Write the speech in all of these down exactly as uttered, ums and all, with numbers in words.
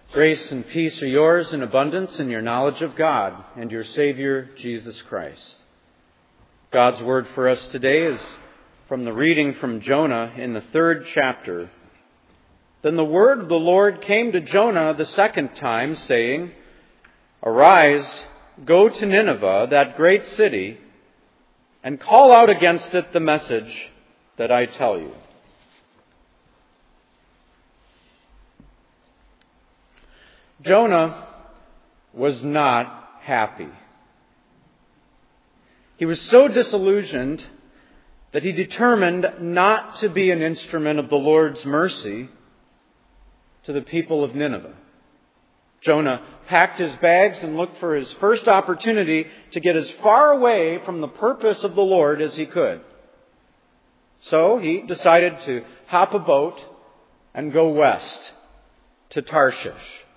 Grace and peace are yours in abundance in your knowledge of God and your Savior, Jesus Christ. God's word for us today is from the reading from Jonah in the third chapter. Then the word of the Lord came to Jonah the second time, saying, Arise, go to Nineveh, that great city, and call out against it the message that I tell you. Jonah was not happy. He was so disillusioned that he determined not to be an instrument of the Lord's mercy to the people of Nineveh. Jonah packed his bags and looked for his first opportunity to get as far away from the purpose of the Lord as he could. So he decided to hop a boat and go west to Tarshish.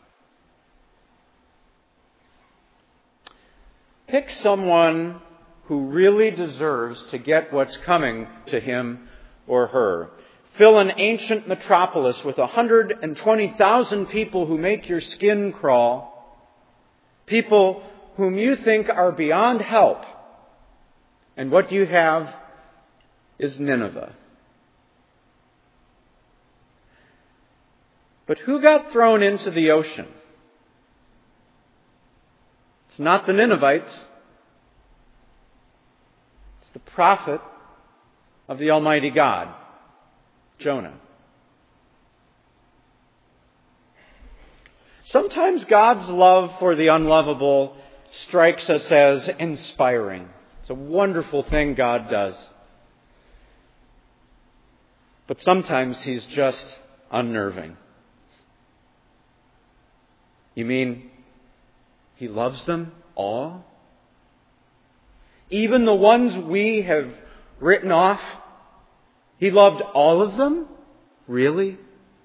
Pick someone who really deserves to get what's coming to him or her. Fill an ancient metropolis with one hundred twenty thousand people who make your skin crawl. People whom you think are beyond help. And what you have is Nineveh. But who got thrown into the ocean? It's not the Ninevites. It's the prophet of the Almighty God, Jonah. Sometimes God's love for the unlovable strikes us as inspiring. It's a wonderful thing God does. But sometimes He's just unnerving. You mean He loves them all? Even the ones we have written off? He loved all of them? Really?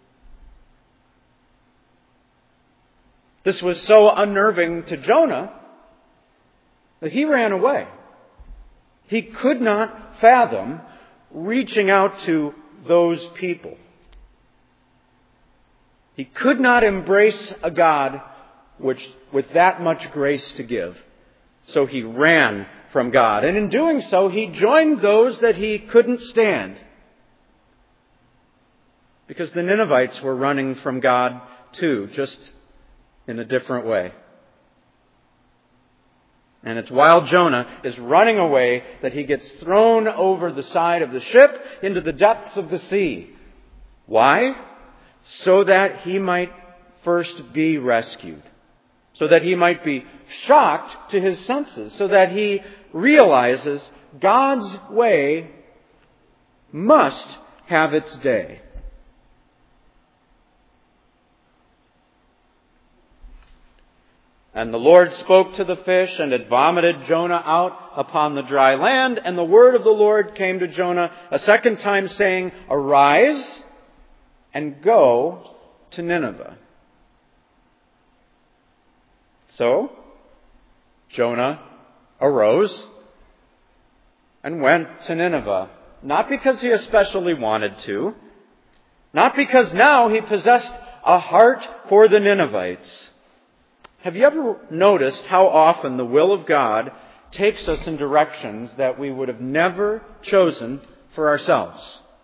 This was so unnerving to Jonah that he ran away. He could not fathom reaching out to those people. He could not embrace a God which with that much grace to give. So he ran from God. And in doing so, he joined those that he couldn't stand. Because the Ninevites were running from God too, just in a different way. And it's while Jonah is running away that he gets thrown over the side of the ship into the depths of the sea. Why? So that he might first be rescued. So that he might be shocked to his senses. So that he realizes God's way must have its day. And the Lord spoke to the fish, and it vomited Jonah out upon the dry land. And the word of the Lord came to Jonah a second time, saying, Arise and go to Nineveh. So, Jonah arose and went to Nineveh. Not because he especially wanted to. Not because now he possessed a heart for the Ninevites. Have you ever noticed how often the will of God takes us in directions that we would have never chosen for ourselves?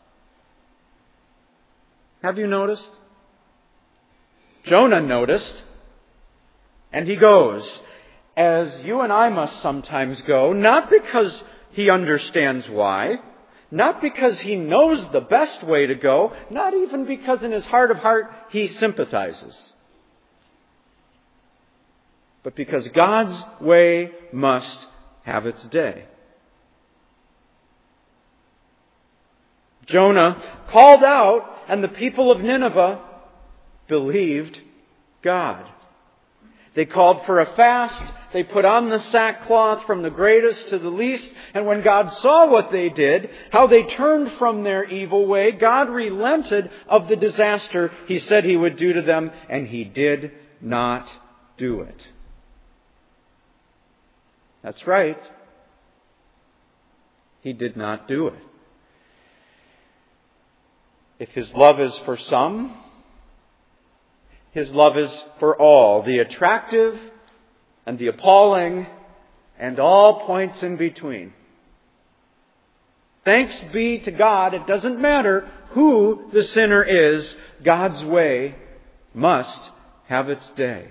Have you noticed? Jonah noticed. And he goes, as you and I must sometimes go, not because he understands why, not because he knows the best way to go, not even because in his heart of heart he sympathizes, but because God's way must have its day. Jonah called out, and the people of Nineveh believed God. They called for a fast. They put on the sackcloth from the greatest to the least. And when God saw what they did, how they turned from their evil way, God relented of the disaster He said He would do to them, and He did not do it. That's right. He did not do it. If His love is for some, His love is for all, the attractive and the appalling and all points in between. Thanks be to God, it doesn't matter who the sinner is, God's way must have its day.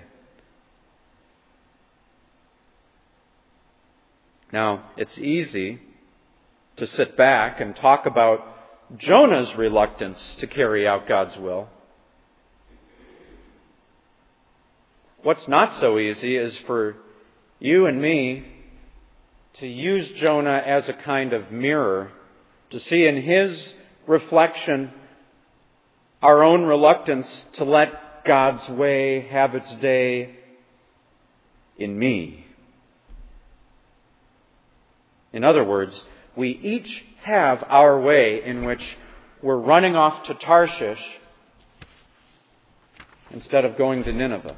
Now, it's easy to sit back and talk about Jonah's reluctance to carry out God's will. What's not so easy is for you and me to use Jonah as a kind of mirror, to see in his reflection our own reluctance to let God's way have its day in me. In other words, we each have our way in which we're running off to Tarshish instead of going to Nineveh.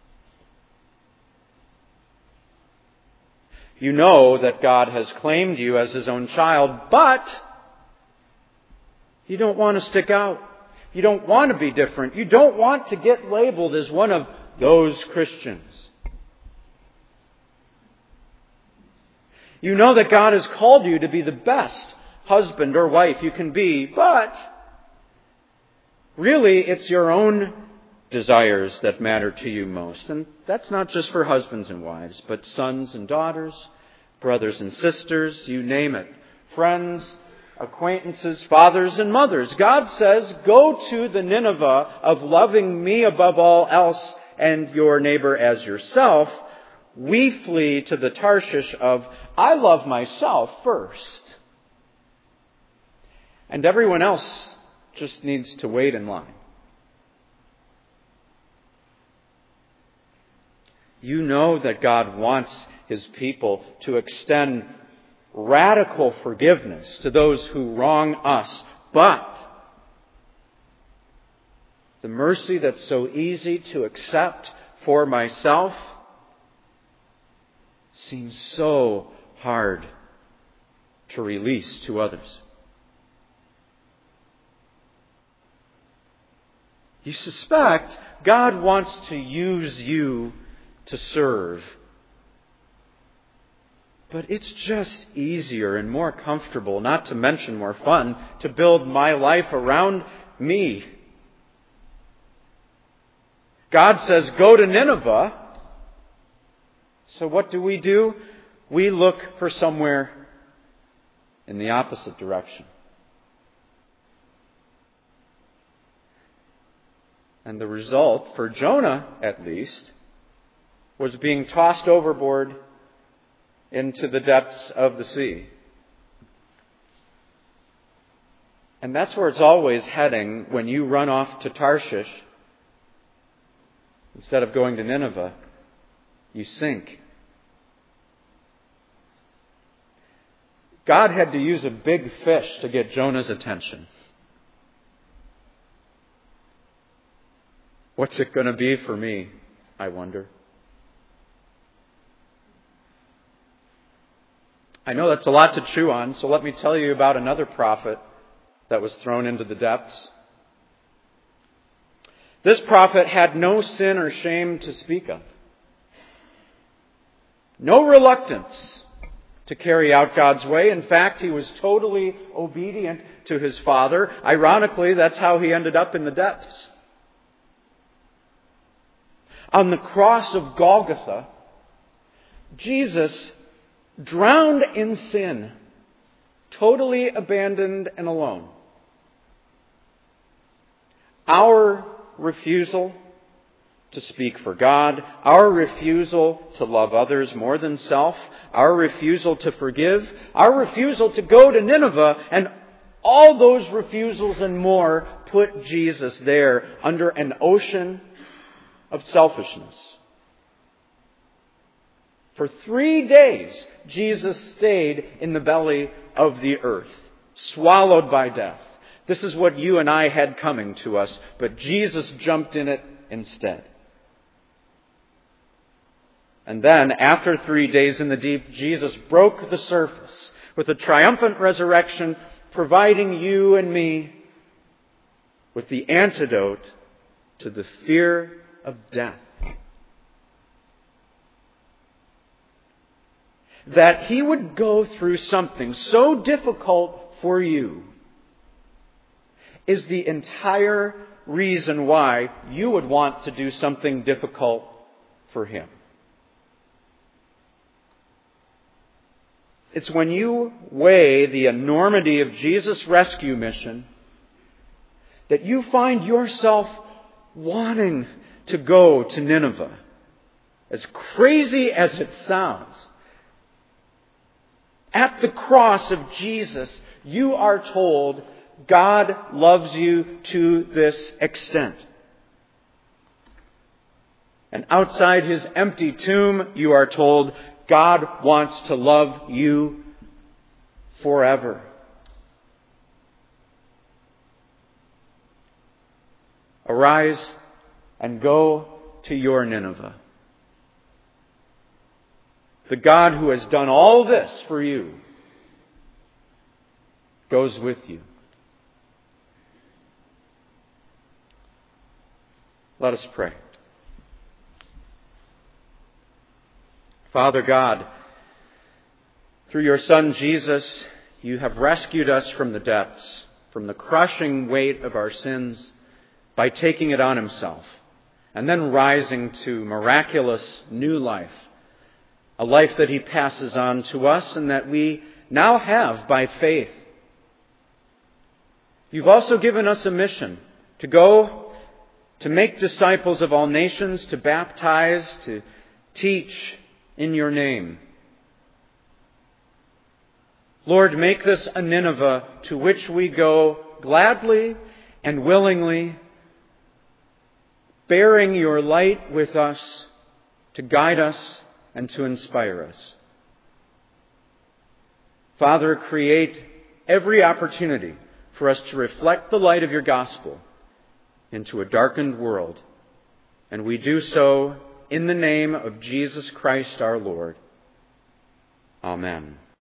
You know that God has claimed you as His own child, but you don't want to stick out. You don't want to be different. You don't want to get labeled as one of those Christians. You know that God has called you to be the best husband or wife you can be, but really it's your own desires that matter to you most. And that's not just for husbands and wives, but sons and daughters, brothers and sisters, you name it. Friends, acquaintances, fathers and mothers. God says, go to the Nineveh of loving me above all else and your neighbor as yourself. We flee to the Tarshish of, I love myself first. And everyone else just needs to wait in line. You know that God wants His people to extend radical forgiveness to those who wrong us. But the mercy that's so easy to accept for myself seems so hard to release to others. You suspect God wants to use you to serve. But it's just easier and more comfortable, not to mention more fun, to build my life around me. God says, go to Nineveh. So what do we do? We look for somewhere in the opposite direction. And the result, for Jonah at least, was being tossed overboard into the depths of the sea. And that's where it's always heading when you run off to Tarshish. Instead of going to Nineveh, you sink. God had to use a big fish to get Jonah's attention. What's it going to be for me, I wonder? I know that's a lot to chew on, so let me tell you about another prophet that was thrown into the depths. This prophet had no sin or shame to speak of. No reluctance to carry out God's way. In fact, he was totally obedient to his father. Ironically, that's how he ended up in the depths. On the cross of Golgotha, Jesus drowned in sin, totally abandoned and alone. Our refusal to speak for God, our refusal to love others more than self, our refusal to forgive, our refusal to go to Nineveh, and all those refusals and more put Jesus there under an ocean of selfishness. For three days, Jesus stayed in the belly of the earth, swallowed by death. This is what you and I had coming to us, but Jesus jumped in it instead. And then, after three days in the deep, Jesus broke the surface with a triumphant resurrection, providing you and me with the antidote to the fear of death. That He would go through something so difficult for you is the entire reason why you would want to do something difficult for Him. It's when you weigh the enormity of Jesus' rescue mission that you find yourself wanting to go to Nineveh. As crazy as it sounds, at the cross of Jesus, you are told God loves you to this extent. And outside His empty tomb, you are told God wants to love you forever. Arise and go to your Nineveh. The God who has done all this for you goes with you. Let us pray. Father God, through your Son Jesus, you have rescued us from the depths, from the crushing weight of our sins, by taking it on Himself, and then rising to miraculous new life, a life that He passes on to us and that we now have by faith. You've also given us a mission to go, to make disciples of all nations, to baptize, to teach in your name. Lord, make this a Nineveh to which we go gladly and willingly, bearing your light with us to guide us and to inspire us. Father, create every opportunity for us to reflect the light of your gospel into a darkened world. And we do so in the name of Jesus Christ our Lord. Amen.